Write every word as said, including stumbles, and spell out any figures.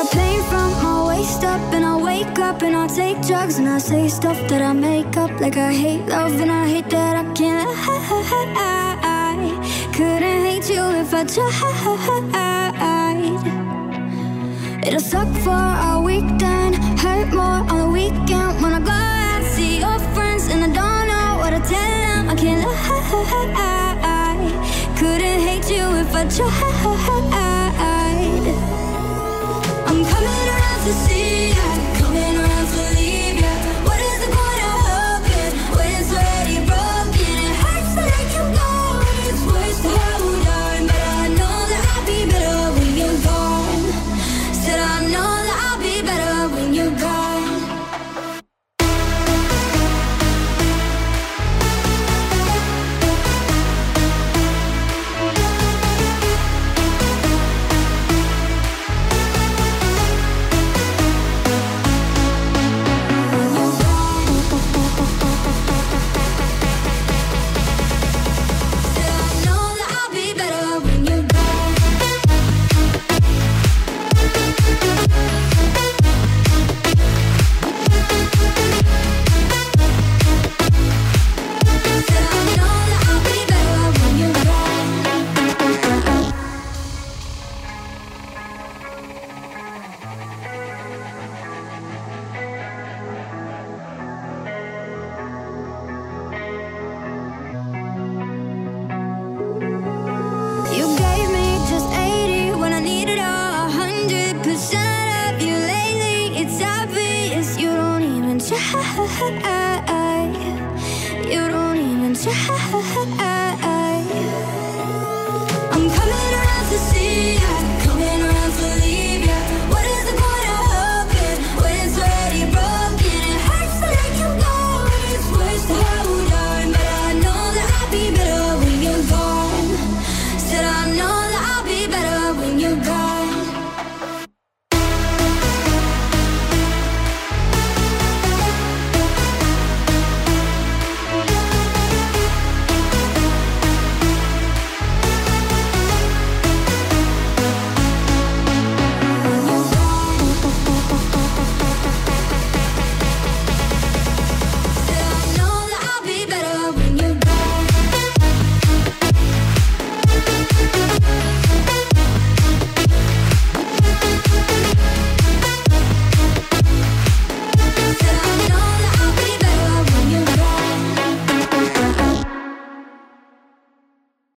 pain from my waist up, and I wake up and I take drugs, and I say stuff that I make up, like I hate love and I hate that I can't lie. Couldn't hate you if I tried. It'll suck for a weekend, hurt more on the weekend. When I go out, see your friends, and I don't know what to tell them. I can't lie. Couldn't hate you if I tried. I'm coming around to see ya, coming around to leave ya. What is the point of hoping when it's already broken? It hurts to let you go, it's worse to hold on. But I know that I'll be better when you're gone. Said I know that I'll be better when you're gone. You don't even try.